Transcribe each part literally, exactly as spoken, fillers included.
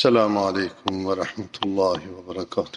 السلام عليكم ورحمة الله وبركاته.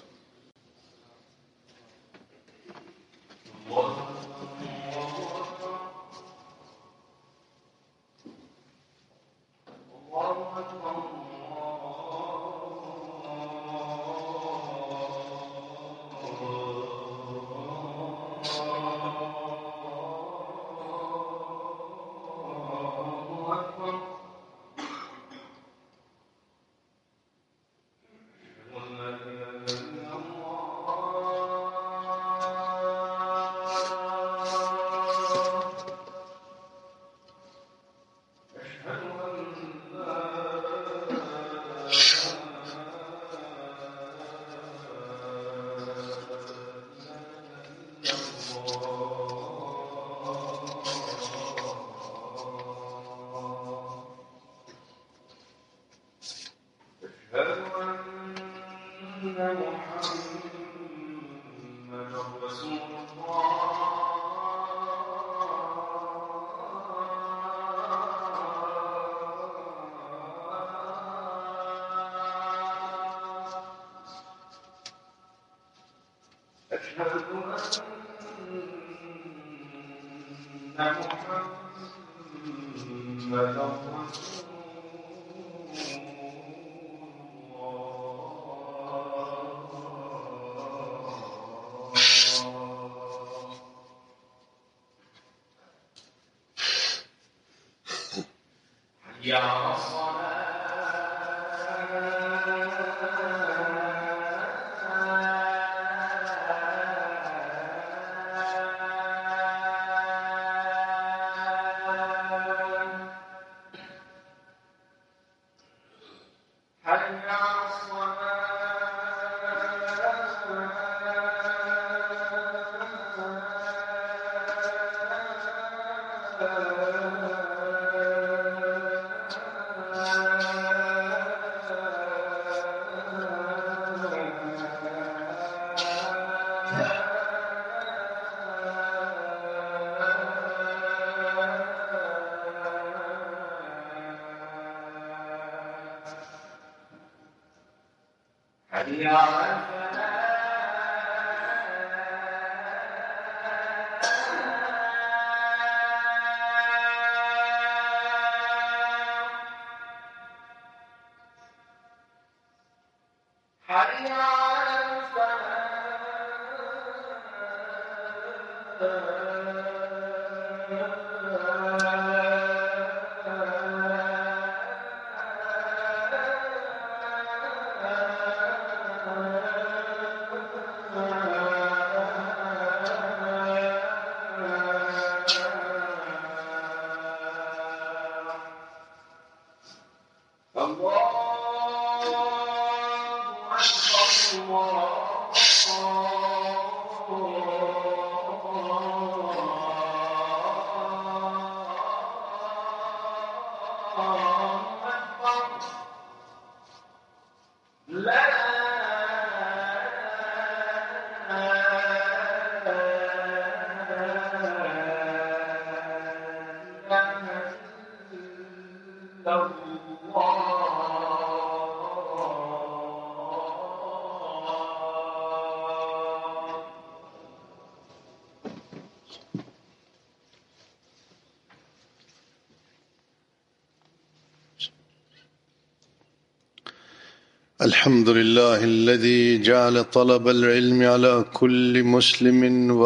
الحمد لله الذي جعل طلب العلم على كل مسلم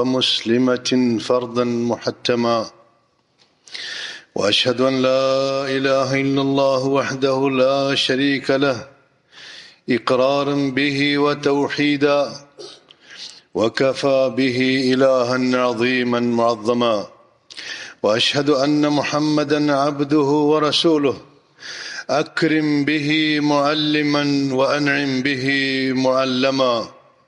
ومسلمة فرضا محتما، وأشهد أن لا إله إلا الله وحده لا شريك له إقرارا به وتوحيدا، وكفى به إلها عظيما معظما، وأشهد أن محمدا عبده ورسوله أكرم به معلما وأنعم به معلما،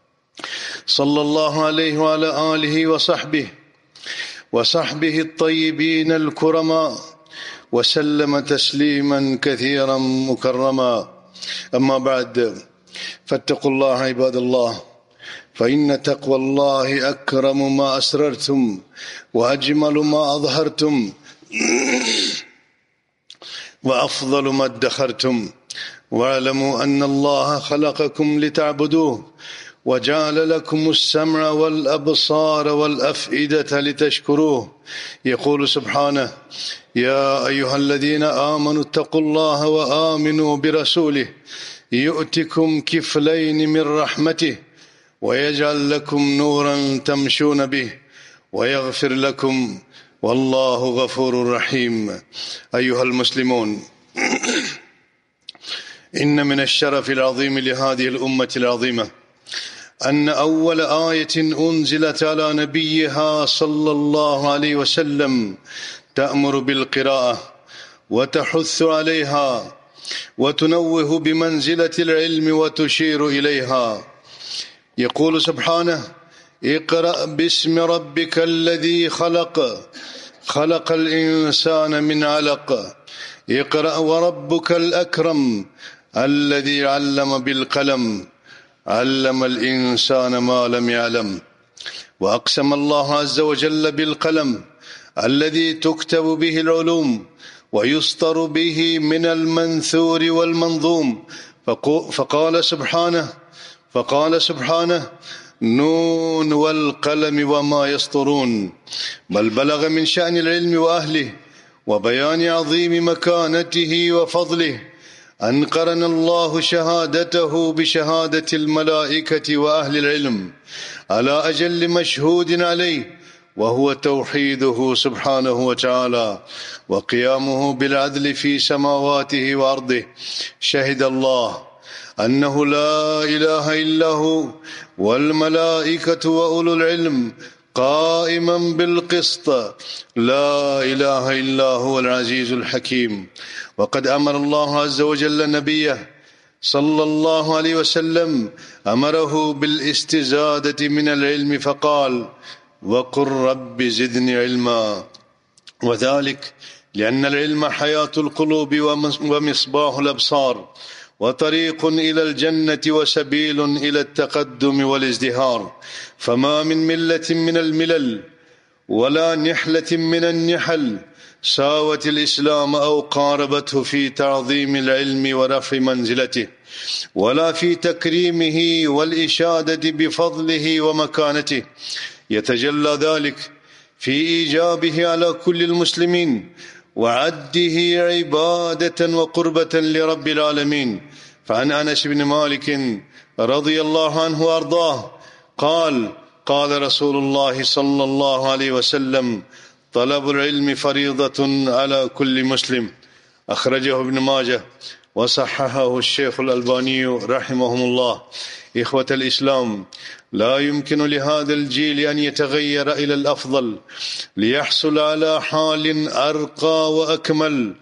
صلى الله عليه وعلى آله وصحبه وصحبه الطيبين الكرما، وسلم تسليما كثيرا مكرما. أما بعد، فاتقوا الله عباد الله، فإن تقوى الله أكرم ما أسررتم وأجمل ما أظهرتم وأفضل ما ادخرتم واعلموا أن الله خلقكم لتعبدوه وجعل لكم السمع والأبصار والأفئدة لتشكروه. يقول سبحانه: يا أيها الذين آمنوا اتقوا الله وآمنوا برسوله يؤتكم كفلين من رحمته ويجعل لكم نورا تمشون به ويغفر لكم والله غفور رحيم. أيها المسلمون، إن من الشرف العظيم لهذه الأمة العظيمة أن أول آية أنزلت على نبيها صلى الله عليه وسلم تأمر بالقراءة وتحث عليها وتنوه بمنزلة العلم وتشير إليها. يقول سبحانه: اقرأ باسم ربك الذي خلق خلق الإنسان من علق اقرأ وربك الأكرم الذي علم بالقلم علم الإنسان ما لم يعلم. وأقسم الله عز وجل بالقلم الذي تكتب به العلوم ويسطر به من المنثور والمنظوم، فقال سبحانه فقال سبحانه نون والقلم وما يسطرون. بل بلغ من شأن العلم وأهله وبيان عظيم مكانته وفضله أن قرن الله شهادته بشهادة الملائكة وأهل العلم على أجل مشهود عليه، وهو توحيده سبحانه وتعالى وقيامه بالعدل في سماواته وأرضه. شهد الله أنه لا إله إلا هو والملائكة وأولو العلم قائما بالقسط لا إله إلا هو العزيز الحكيم. وقد أمر الله عز وجل نبيه صلى الله عليه وسلم أمره بالاستزادة من العلم فقال: وقل رب زدني علما. وذلك لأن العلم حياة القلوب ومصباح الأبصار وطريق إلى الجنة وسبيل إلى التقدم والازدهار. فما من ملة من الملل ولا نحلة من النحل ساوت الإسلام أو قاربته في تعظيم العلم ورفع منزلته، ولا في تكريمه والإشادة بفضله ومكانته. يتجلى ذلك في إيجابه على كل المسلمين وعده عبادة وقربة لرب العالمين. فعن أنس بن مالك رضي الله عنه وأرضاه قال: قال رسول الله صلى الله عليه وسلم: طلب العلم فريضة على كل مسلم. أخرجه ابن ماجه وصححه الشيخ الألباني رحمهم الله. إخوة الإسلام، لا يمكن لهذا الجيل أن يتغير إلى الأفضل ليحصل على حال أرقى وأكمل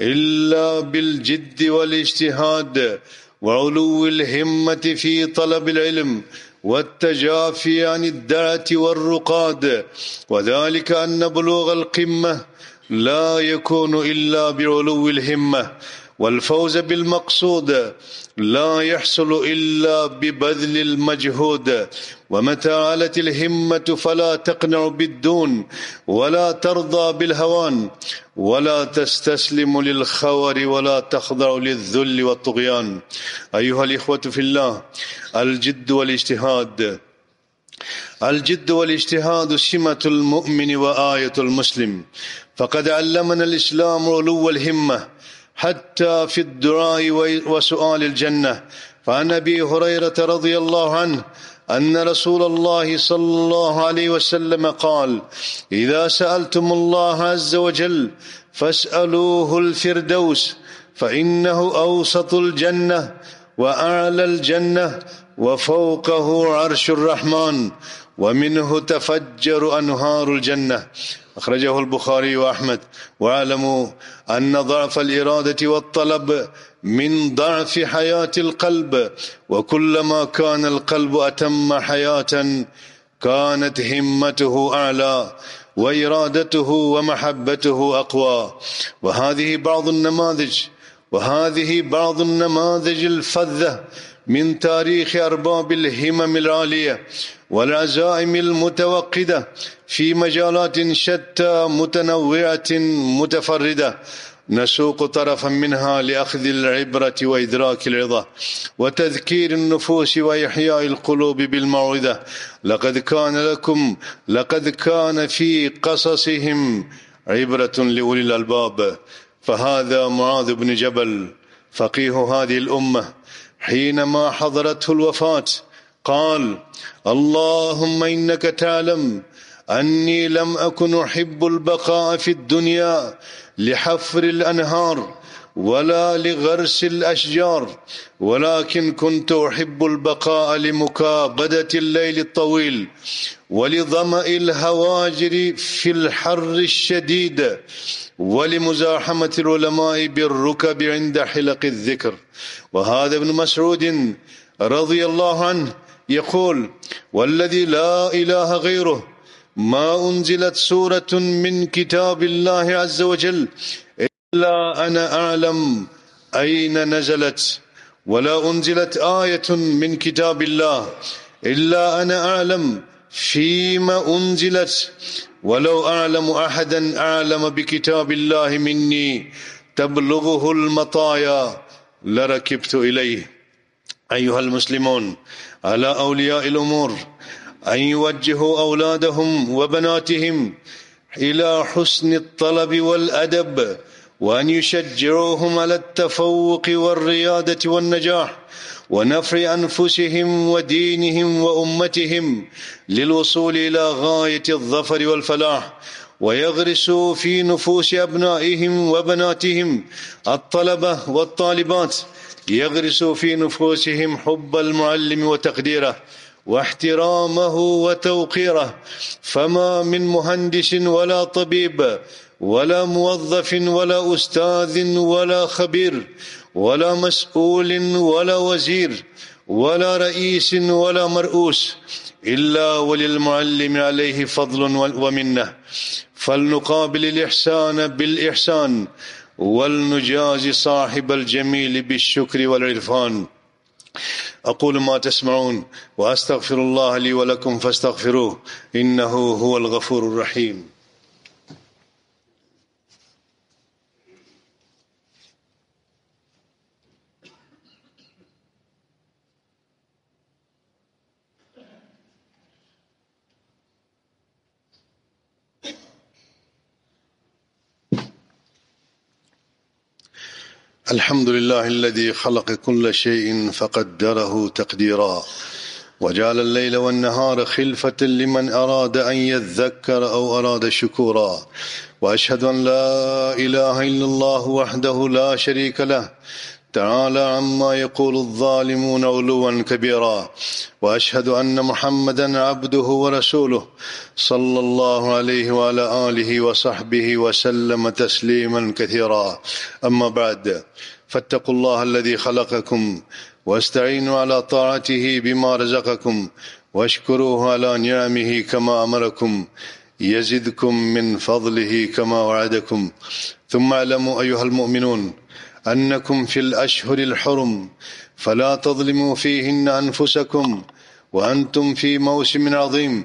إلا بالجد والاجتهاد وعلو الهمة في طلب العلم والتجافي عن الدعة والرقاد. وذلك أن بلوغ القمة لا يكون إلا بعلو الهمة، والفوز بالمقصود لا يحصل إلا ببذل المجهود. ومتى علت الهمة فلا تقنع بالدون ولا ترضى بالهوان ولا تستسلم للخور ولا تخضع للذل والطغيان. أيها الإخوة في الله، الجد والاجتهاد الجد والاجتهاد سمة المؤمن وآية المسلم. فقد علمنا الإسلام علو الهمة حتى في الدعاء وسؤال الجنة. فعن أبي هريرة رضي الله عنه أن رسول الله صلى الله عليه وسلم قال: إذا سألتم الله عز وجل فاسألوه الفردوس فإنه أوسط الجنة وأعلى الجنة وفوقه عرش الرحمن ومنه تفجر أنهار الجنة. أخرجه البخاري وأحمد. واعلموا أن ضعف الإرادة والطلب من ضعف حياة القلب، وكلما كان القلب أتم حياة كانت همته أعلى وإرادته ومحبته أقوى. وهذه بعض النماذج وهذه بعض النماذج الفذة من تاريخ أرباب الهمم العالية والعزائم المتوقدة في مجالات شتى متنوعة متفردة. نسوق طرفا منها لأخذ العبرة وإدراك العظة وتذكير النفوس وإحياء القلوب بالموعظة. لقد كان لكم لقد كان في قصصهم عبرة لأولي الألباب. فهذا معاذ بن جبل فقيه هذه الأمة حينما حضرته الوفاة قال: اللهم إنك تعلم أني لم أكن أحب البقاء في الدنيا لحفر الأنهار ولا لغرس الأشجار، ولكن كنت أحب البقاء لمكابدة الليل الطويل ولظمأ الهواجر في الحر الشديد ولمزاحمة العلماء بالركب عند حلق الذكر. وهذا ابن مسعود رضي الله عنه يقول: والذي لا إله غيره ما أنزلت سورة من كتاب الله عز وجل إلا أنا أعلم أين نزلت، ولا أنزلت آية من كتاب الله إلا أنا أعلم فيما أنزلت، ولو أعلم أحدا أعلم بكتاب الله مني تبلغه المطايا لركبت إليه. أيها المسلمون، على أولياء الأمور أن يوجهوا أولادهم وبناتهم إلى حسن الطلب والأدب، وأن يشجعوهم على التفوق والريادة والنجاح ونفع أنفسهم ودينهم وأمتهم للوصول إلى غاية الظفر والفلاح، ويغرسوا في نفوس أبنائهم وبناتهم الطلبة والطالبات يغرسوا في نفوسهم حب المعلم وتقديره واحترامه وتوقيره. فما من مهندس ولا طبيب ولا موظف ولا أستاذ ولا خبير ولا مسؤول ولا وزير ولا رئيس ولا مرؤوس إلا وللمعلم عليه فضل ومنة، فلنقابل الإحسان بالإحسان ولنجازي صاحب الجميل بالشكر والعرفان. أقول ما تسمعون وأستغفر الله لي ولكم فاستغفروه إنه هو الغفور الرحيم. الحمد لله الذي خلق كل شيء فقدره تقديرا، وجعل الليل والنهار خلفة لمن أراد أن يذكر أو أراد شكورا. وأشهد أن لا إله إلا الله وحده لا شريك له تعالى عما يقول الظالمون علوا كبيرا. وأشهد أن محمدا عبده ورسوله صلى الله عليه وعلى آله وصحبه وسلم تسليما كثيرا. أما بعد، فاتقوا الله الذي خلقكم واستعينوا على طاعته بما رزقكم واشكروه على نعمه كما أمركم يزدكم من فضله كما وعدكم. ثم اعلموا أيها المؤمنون أنكم في الأشهر الحرم فلا تظلموا فيهن أنفسكم، وأنتم في موسم عظيم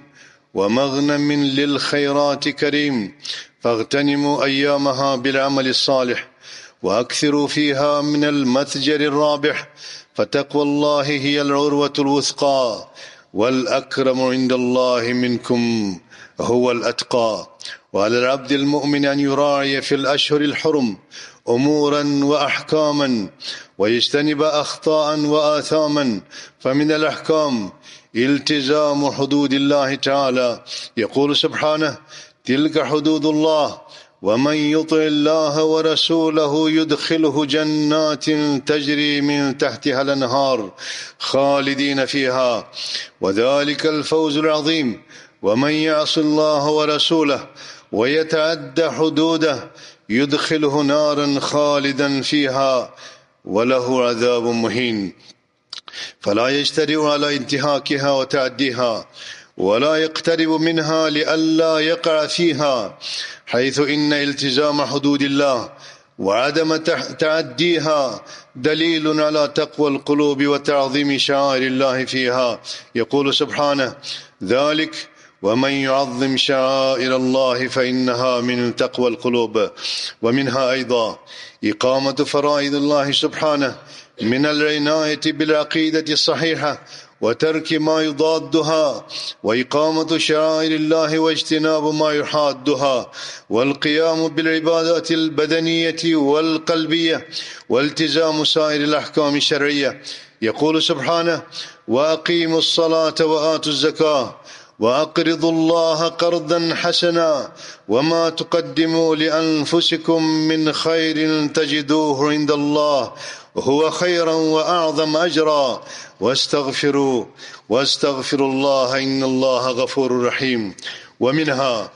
ومغنم للخيرات كريم، فاغتنموا أيامها بالعمل الصالح وأكثروا فيها من المتجر الرابح، فتقوى الله هي العروة الوثقى، والأكرم عند الله منكم هو الأتقى. وعلى العبد المؤمن أن يراعي في الأشهر الحرم أمورا وأحكاما ويجتنب أخطاء وآثاما. فمن الأحكام التزام حدود الله تعالى، يقول سبحانه: تلك حدود الله ومن يطع الله ورسوله يدخله جنات تجري من تحتها الأنهار خالدين فيها وذلك الفوز العظيم. ومن يعص الله ورسوله ويتعد حدوده يدخله نارا خالدا فيها وله عذاب مهين. فلا يجترئ على انتهاكها وتعديها ولا يقترب منها لئلا يقع فيها، حيث إن التزام حدود الله وعدم تعديها دليل على تقوى القلوب وتعظيم شعائر الله فيها. يقول سبحانه: ذلك ومن يعظم شعائر الله فإنها من تقوى القلوب. ومنها أيضا إقامة فرائض الله سبحانه من العناية بالعقيدة الصحيحة وترك ما يضادها، وإقامة شعائر الله واجتناب ما يحادها، والقيام بالعبادات البدنية والقلبية، والتزام سائر الأحكام الشرعية. يقول سبحانه: وأقيموا الصلاة وآتوا الزكاة وأقرضوا الله قرضا حسنا وما تقدموا لأنفسكم من خير تجدوه عند الله هو خيرا وأعظم أجرا واستغفروا واستغفروا الله إن الله غفور رحيم. ومنها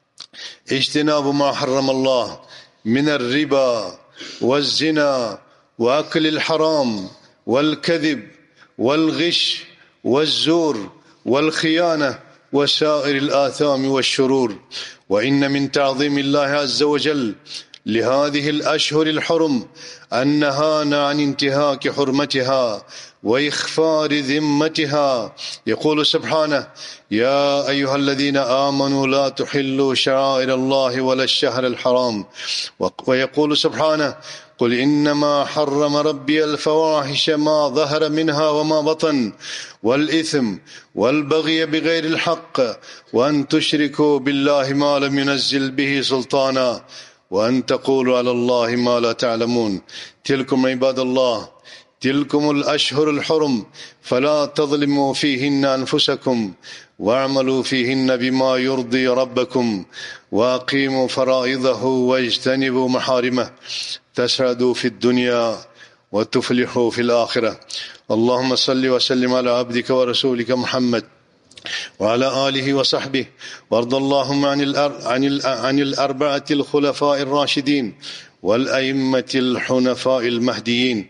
اجتناب ما حرم الله من الربا والزنا وأكل الحرام والكذب والغش والزور والخيانة وسائر الآثام والشرور. وإن من تعظيم الله عز وجل لهذه الأشهر الحرم أن نهانا عن انتهاك حرمتها وإخفار ذمتها. يقول سبحانه: يا أيها الذين آمنوا لا تحلوا شعائر الله ولا الشهر الحرام. ويقول سبحانه: قل إنما حرم ربي الفواحش ما ظهر منها وما بطن والإثم والبغي بغير الحق وأن تشركوا بالله ما لم ينزل به سلطانا وأن تقولوا على الله ما لا تعلمون. تلكم عباد الله تلكم الأشهر الحرم فلا تظلموا فيهن أنفسكم واعملوا فيهن بما يرضي ربكم وأقيموا فرائضه واجتنبوا محارمه تسعدوا في الدنيا وتفلحوا في الآخرة. اللهم صل وسلم على عبدك ورسولك محمد وعلى آله وصحبه، وارض اللهم عن عن عن الأربعة الخلفاء الراشدين والأئمة الحنفاء المهديين.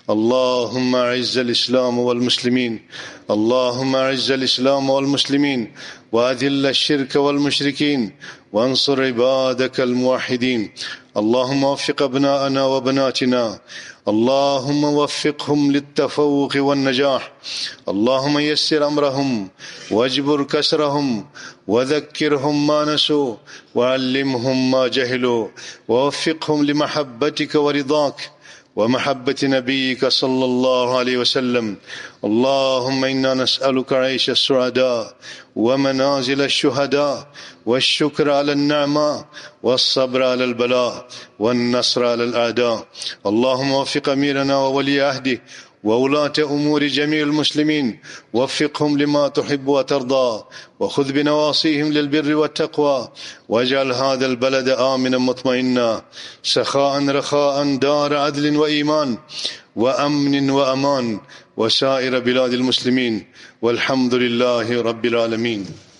اللهم أعز الإسلام والمسلمين اللهم أعز الإسلام والمسلمين وأذل الشرك والمشركين وانصر عبادك الموحدين. اللهم وفق أبناءنا وبناتنا، اللهم وفقهم للتفوق والنجاح. اللهم يسر أمرهم واجبر كسرهم وذكرهم ما نسوا وعلمهم ما جهلوا ووفقهم لمحبتك ورضاك ومحبة نبيك صلى الله عليه وسلم. اللهم إنا نسألك عيش السعداء ومنازل الشهداء والشكر على النعماء والصبر على البلاء والنصر على الأعداء. اللهم وفق أميرنا وولي عهده وولاة أمور جميع المسلمين، وفقهم لما تحب وترضى وخذ بنواصيهم للبر والتقوى، واجعل هذا البلد آمنا مطمئنا سخاء رخاء دار عدل وإيمان وأمن وأمان وسائر بلاد المسلمين، والحمد لله رب العالمين.